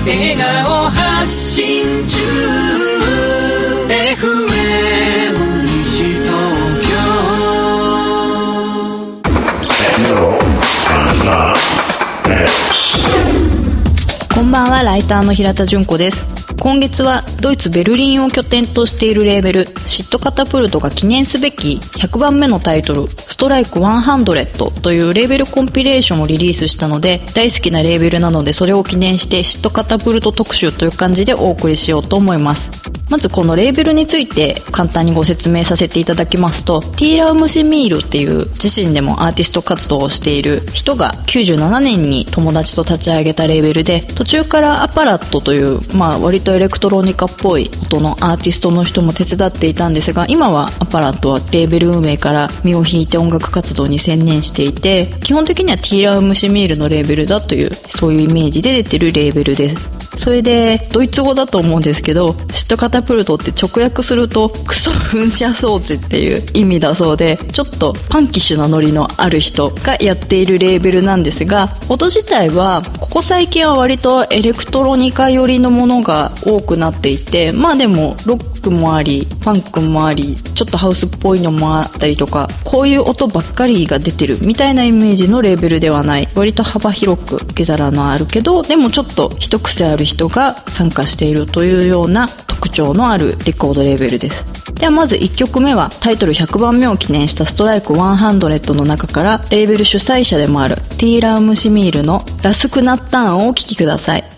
笑顔発信中 FM 西東こんばんは、ライターの平田純子です。今月はドイツベルリンを拠点としているレーベルシットカタプルトが記念すべき100番目のタイトルストライク100というレーベルコンピレーションをリリースしたので、大好きなレーベルなのでそれを記念してシットカタプルト特集という感じでお送りしようと思います。まずこのレーベルについて簡単にご説明させていただきますと、ティーラウムシミールっていう自身でもアーティスト活動をしている人が97年に友達と立ち上げたレーベルで、途中からアパラットという割とエレクトロニカっぽい音のアーティストの人も手伝っていたんですが、今はアパラットはレーベル運営から身を引いて音楽活動に専念していて、基本的にはティーラウムシミールのレーベルだというそういうイメージで出てるレーベルです。それでドイツ語だと思うんですけど、シットカタプルトって直訳するとクソ噴射装置っていう意味だそうで、ちょっとパンキッシュなノリのある人がやっているレーベルなんですが、音自体はここ最近は割とエレクトロニカ寄りのものが多くなっていて、でもロックもありファンクもありちょっとハウスっぽいのもあったりとか、こういう音ばっかりが出てるみたいなイメージのレーベルではない、割と幅広く受け皿のあるけどでもちょっと一癖ある人が参加しているというような特徴のあるレコードレーベルです。ではまず1曲目はタイトル100番目を記念したストライク100の中からレーベル主催者でもあるティーラウムシミールのラスクナッターンをお聴きください。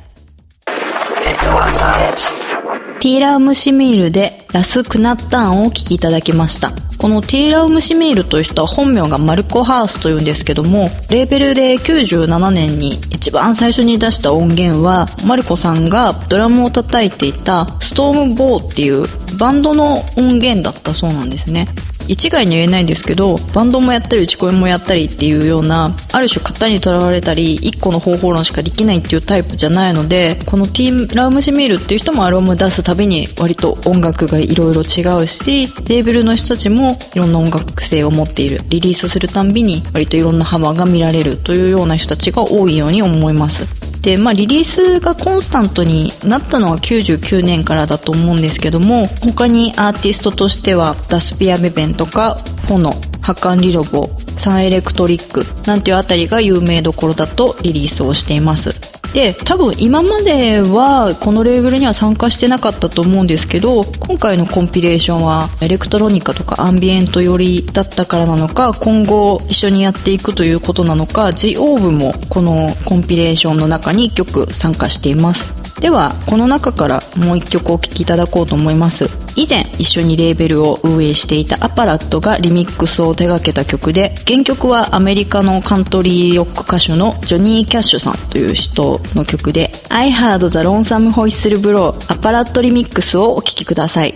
ティーラウムシミールでラスクナッターンをお聴きいただきました。このティーラウムシミールという人は本名がマルコ・ハースというんですけども、レーベルで97年に一番最初に出した音源はマルコさんがドラムを叩いていたストームボーっていうバンドの音源だったそうなんですね。一概に言えないんですけど、バンドもやったり打ち声もやったりっていうような、ある種型にとらわれたり一個の方法論しかできないっていうタイプじゃないので、このティーラウムシミールっていう人もアルバム出すたびに割と音楽がいろいろ違うし、レーベルの人たちもいろんな音楽性を持っている、リリースするたんびに割といろんな幅が見られるというような人たちが多いように思います。で、リリースがコンスタントになったのは99年からだと思うんですけども、他にアーティストとしてはダスピアベベンとかフォノ、ハカンリロボ、サンエレクトリックなんていうあたりが有名どころだとリリースをしています。で、多分今まではこのレーベルには参加してなかったと思うんですけど、今回のコンピレーションはエレクトロニカとかアンビエント寄りだったからなのか、今後一緒にやっていくということなのか、ジオーブもこのコンピレーションの中に1曲参加しています。ではこの中からもう1曲お聴きいただこうと思います。以前一緒にレーベルを運営していたアパラットがリミックスを手掛けた曲で、原曲はアメリカのカントリーロック歌手のジョニー・キャッシュさんという人の曲で I Heard the Lonesome Whistle Blow アパラットリミックスをお聴きください。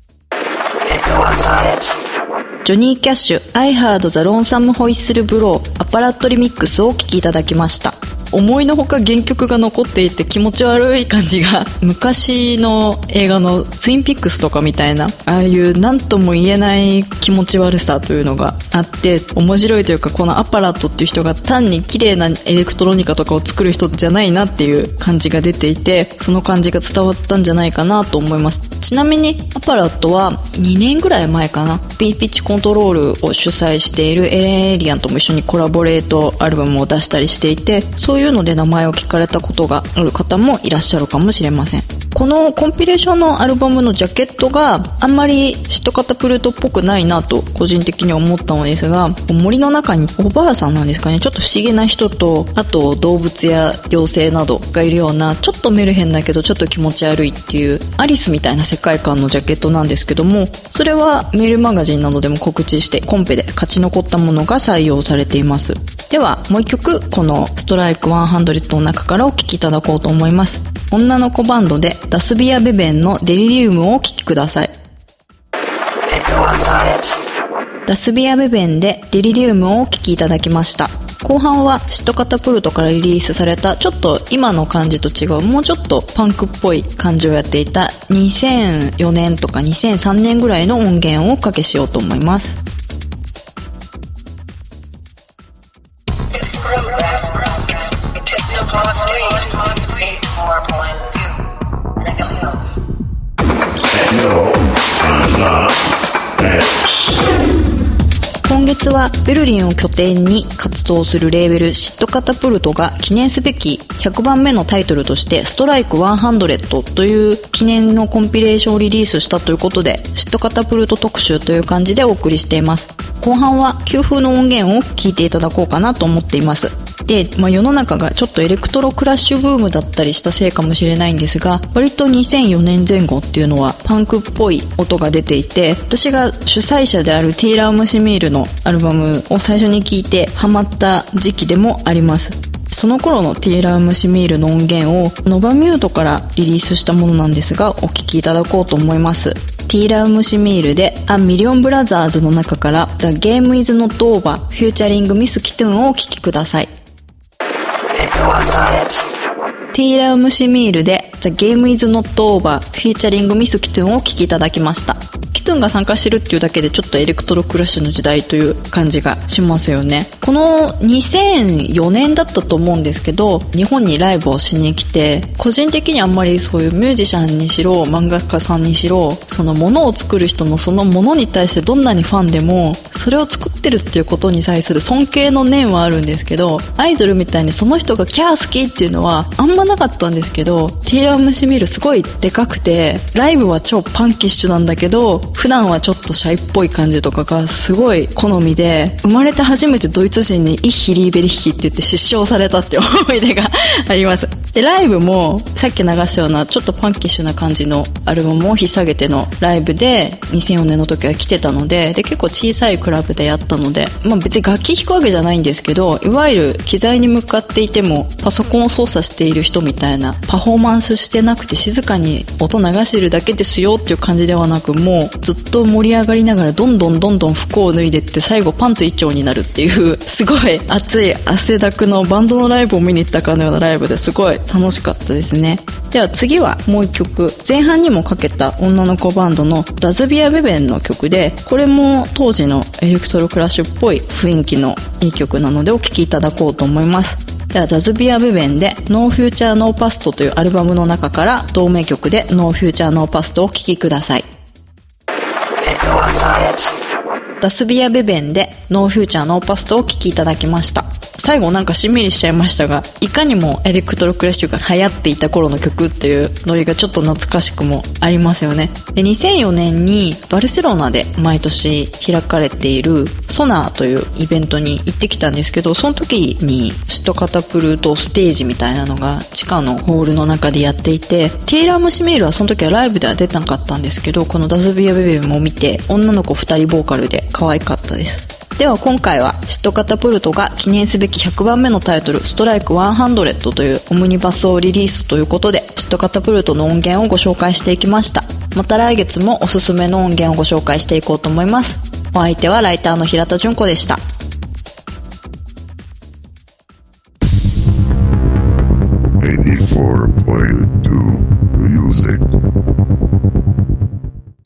ジョニー・キャッシュ I Heard the Lonesome Whistle Blow アパラットリミックスをお聴きいただきました。思いのほか原曲が残っていて気持ち悪い感じが、昔の映画のツインピックスとかみたいな、ああいう何とも言えない気持ち悪さというのがあって面白いというか、このアパラットっていう人が単に綺麗なエレクトロニカとかを作る人じゃないなっていう感じが出ていて、その感じが伝わったんじゃないかなと思います。ちなみにアパラットは2年ぐらい前かな、ピッチコントロールを主催しているエレン・エイリアンとも一緒にコラボレートアルバムを出したりしていて、そういうので名前を聞かれたことがある方もいらっしゃるかもしれません。このコンピレーションのアルバムのジャケットがあんまりシットカタプルトっぽくないなと個人的に思ったのですが、森の中におばあさんなんですかね、ちょっと不思議な人と、あと動物や妖精などがいるような、ちょっとメルヘンだけどちょっと気持ち悪いっていうアリスみたいな世界観のジャケットなんですけども、それはメールマガジンなどでも告知してコンペで勝ち残ったものが採用されています。ではもう一曲このストライク100の中からお聴きいただこうと思います。女の子バンドでダスビアベベンのデリリウムをお聴きください。ダスビアベベンでデリリウムをお聴きいただきました。後半はシットカタプルトからリリースされたちょっと今の感じと違う、もうちょっとパンクっぽい感じをやっていた2004年とか2003年ぐらいの音源をおかけしようと思います。This program is Techno Pause 8.4.0 スはベルリンを拠点に活動するレーベルシットカタプルトが記念すべき100番目のタイトルとしてストライク100という記念のコンピレーションをリリースしたということで、シットカタプルト特集という感じでお送りしています。後半は旧風の音源を聞いていただこうかなと思っています。で、世の中がちょっとエレクトロクラッシュブームだったりしたせいかもしれないんですが、割と2004年前後っていうのはパンクっぽい音が出ていて、私が主催者であるティーラームシミールのアルバムを最初に聴いてハマった時期でもあります。その頃のティーラームシミールの音源をノバミュートからリリースしたものなんですが、お聴きいただこうと思います。ティーラームシミールでA Million Brothersの中から The Game is Not Over フューチャリングミスキトゥーンをお聴きください。ティーラームシミールで The Game is Not Over フューチャリングミスキトゥーンをお聴きいただきました。キトゥーンが参加してるっていうだけでちょっとエレクトロクラッシュの時代という感じがしますよね。この2004年だったと思うんですけど、日本にライブをしに来て、個人的にあんまりそういうミュージシャンにしろ漫画家さんにしろ、そのものを作る人のそのものに対してどんなにファンでもそれを作ってるっていうことに対する尊敬の念はあるんですけど、アイドルみたいにその人がキャー好きっていうのはあんまなかったんですけど、ティーラームシミールすごいでかくて、ライブは超パンキッシュなんだけど普段はちょっとシャイっぽい感じとかがすごい好みで、生まれて初めてドイツ人にイッヒリーベリヒって言って失笑されたって思い出があります。で、ライブもさっき流したようなちょっとパンキッシュな感じのアルバムを引っ提げてのライブで2004年の時は来てたので、結構小さいクラブでやったので、別に楽器弾くわけじゃないんですけど、いわゆる機材に向かっていてもパソコンを操作している人みたいなパフォーマンスしてなくて静かに音流してるだけですよっていう感じではなく、もうずっと盛り上がりながらどんどん服を脱いでって最後パンツ一丁になるっていうすごい熱い汗だくのバンドのライブを見に行ったかのようなライブですごい楽しかったですね。では次はもう一曲、前半にもかけた女の子バンドのダズビアベベンの曲で、これも当時のエレクトロクラッシュっぽい雰囲気のいい曲なのでお聴きいただこうと思います。ではダズビアベベンで No Future No Past というアルバムの中から同名曲で No Future No Past をお聴きください。ダスビアベベンで No Future No Past をお聴きいただきました。最後なんかしんみりしちゃいましたが、いかにもエレクトロクラッシュが流行っていた頃の曲っていうノリがちょっと懐かしくもありますよね。で、2004年にバルセロナで毎年開かれているソナーというイベントに行ってきたんですけど、その時にシットカタプルトステージみたいなのが地下のホールの中でやっていて、ティーラームシミールはその時はライブでは出なかったんですけど、このダスビアベベンも見て女の子2人ボーカルで可愛かったです。では今回はシットカタプルトが記念すべき100番目のタイトルストライク100というオムニバスをリリースということで、シットカタプルトの音源をご紹介していきました。また来月もおすすめの音源をご紹介していこうと思います。お相手はライターの平田純子でした。